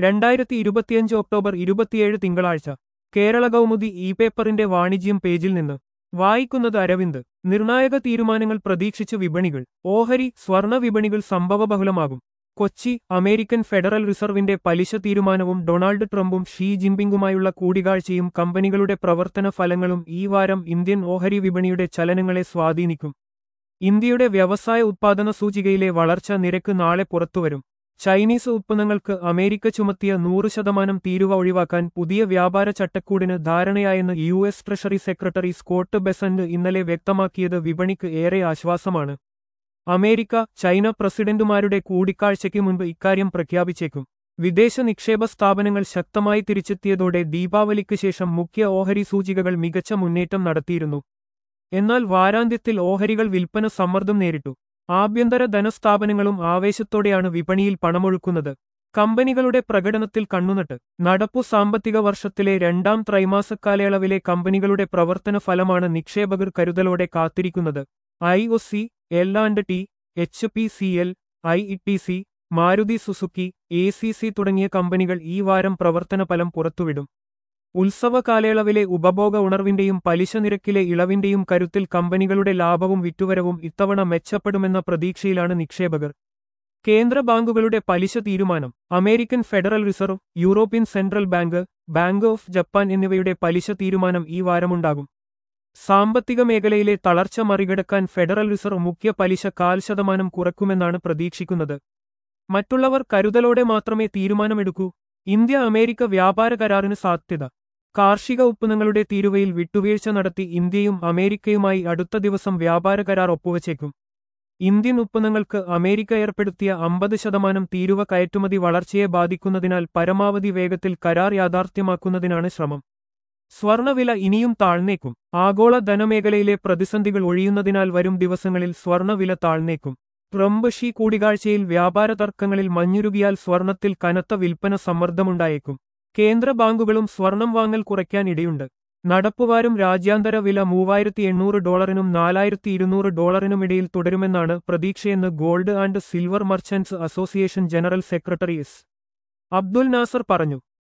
2025 October 27 തിങ്കളാഴ്ച കേരള കൗമുദി പേപ്പറിന്റെ വാണിജ്യം പേജിൽ നിന്ന് വായിക്കുന്നത് അരവിന്ദ്. നിർണായക തീരുമാനങ്ങൾ പ്രതീക്ഷിച്ച് വിപണികൾ. ഓഹരി സ്വർണ വിപണികൾ സംഭവബഹുലമാകും. കൊച്ചി. അമേരിക്കൻ ഫെഡറൽ റിസർവിന്റെ പലിശ തീരുമാനവും ഡൊണാൾഡ് ട്രംപും ഷീ ജിൻപിങ്ങുമായുള്ള കൂടിക്കാഴ്ചയും കമ്പനികളുടെ പ്രവർത്തന ഫലങ്ങളും ഈ വാരം ഇന്ത്യൻ ഓഹരി വിപണിയുടെ ചലനങ്ങളെ സ്വാധീനിക്കും. ഇന്ത്യയുടെ വ്യവസായ ഉത്പാദന സൂചികയിലെ വളർച്ച നിരക്ക് നാളെ പുറത്തുവരും. ചൈനീസ് ഉത്പന്നങ്ങൾക്ക് അമേരിക്ക ചുമത്തിയ 100% തീരുവ ഒഴിവാക്കാൻ പുതിയ വ്യാപാര ചട്ടക്കൂടിന് ധാരണയായെന്ന് US. Treasury secretary Scott Bessent ഇന്നലെ വ്യക്തമാക്കിയത് വിപണിക്ക് ഏറെ ആശ്വാസമാണ്. അമേരിക്ക, ചൈന പ്രസിഡന്റുമാരുടെ കൂടിക്കാഴ്ചയ്ക്ക് മുൻപ് ഇക്കാര്യം പ്രഖ്യാപിച്ചേക്കും. വിദേശ നിക്ഷേപ സ്ഥാപനങ്ങൾ ശക്തമായി തിരിച്ചെത്തിയതോടെ ദീപാവലിക്ക് ശേഷം മുഖ്യ ഓഹരി സൂചികകൾ മികച്ച മുന്നേറ്റം നടത്തിയിരുന്നു. എന്നാൽ വാരാന്ത്യത്തിൽ ഓഹരികൾ വിൽപ്പന സമ്മർദ്ദം നേരിട്ടു. ആഭ്യന്തര ധനസ്ഥാപനങ്ങളും ആവേശത്തോടെയാണ് വിപണിയിൽ പണമൊഴുക്കുന്നത്. കമ്പനികളുടെ പ്രകടനത്തിൽ കണ്ണുനട്ട്. നടപ്പു സാമ്പത്തിക വർഷത്തിലെ രണ്ടാം ത്രൈമാസക്കാലയളവിലെ കമ്പനികളുടെ പ്രവർത്തന ഫലമാണ് നിക്ഷേപകർ കരുതലോടെ കാത്തിരിക്കുന്നത്. IOC, L and T, HPCL, ITC, Maruti Suzuki, ACC തുടങ്ങിയ കമ്പനികൾ ഈ വാരം പ്രവർത്തന ഫലം പുറത്തുവിടും. ഉത്സവ കാലയളവിലെ ഉപഭോഗ ഉണർവിന്റെയും പലിശ നിരക്കിലെ ഇളവിന്റെയും കരുത്തിൽ കമ്പനികളുടെ ലാഭവും വിറ്റുവരവും ഇത്തവണ മെച്ചപ്പെടുമെന്ന പ്രതീക്ഷയിലാണ് നിക്ഷേപകർ. കേന്ദ്ര ബാങ്കുകളുടെ പലിശ തീരുമാനം. American Federal Reserve, European Central Bank, Bank of Japan എന്നിവയുടെ പലിശ തീരുമാനം ഈ വാരമുണ്ടാകും. സാമ്പത്തിക മേഖലയിലെ തളർച്ച മറികടക്കാൻ ഫെഡറൽ റിസർവ് മുഖ്യ പലിശ 0.5% കുറയ്ക്കുമെന്നാണ് പ്രതീക്ഷിക്കുന്നത്. മറ്റുള്ളവർ കരുതലോടെ മാത്രമേ തീരുമാനമെടുക്കൂ. ഇന്ത്യ അമേരിക്ക വ്യാപാര കരാറിന് സാധ്യത. കാർഷിക ഉത്പന്നങ്ങളുടെ തീരുവയിൽ വിട്ടുവീഴ്ച നടത്തി ഇന്ത്യയും അമേരിക്കയുമായി അടുത്ത ദിവസം വ്യാപാര കരാർ ഒപ്പുവച്ചേക്കും. ഇന്ത്യൻ ഉത്പന്നങ്ങൾക്ക് അമേരിക്ക ഏർപ്പെടുത്തിയ 50% തീരുവ കയറ്റുമതി വളർച്ചയെ ബാധിക്കുന്നതിനാൽ പരമാവധി വേഗത്തിൽ കരാർ യാഥാർത്ഥ്യമാക്കുന്നതിനാണ് ശ്രമം. സ്വർണവില ഇനിയും താഴ്ന്നേക്കും. ആഗോള ധനമേഖലയിലെ പ്രതിസന്ധികൾ ഒഴിയുന്നതിനാൽ വരും ദിവസങ്ങളിൽ സ്വർണവില താഴ്ന്നേക്കും. ട്രംപ് ഷീ കൂടിക്കാഴ്ചയിൽ വ്യാപാര തർക്കങ്ങളിൽ മഞ്ഞുരുകിയാൽ സ്വർണത്തിൽ കനത്ത വിൽപ്പന സമ്മർദ്ദമുണ്ടായേക്കും. കേന്ദ്ര ബാങ്കുകളും സ്വർണം വാങ്ങൽ കുറയ്ക്കാൻ ഇടയുണ്ട്. നടപ്പുവാരം രാജ്യാന്തര വില $3,800 $4,200 ഇടയിൽ തുടരുമെന്നാണ് പ്രതീക്ഷയെന്ന് Gold and Silver Merchants Association general secretary S. Abdul Nasar പറഞ്ഞു.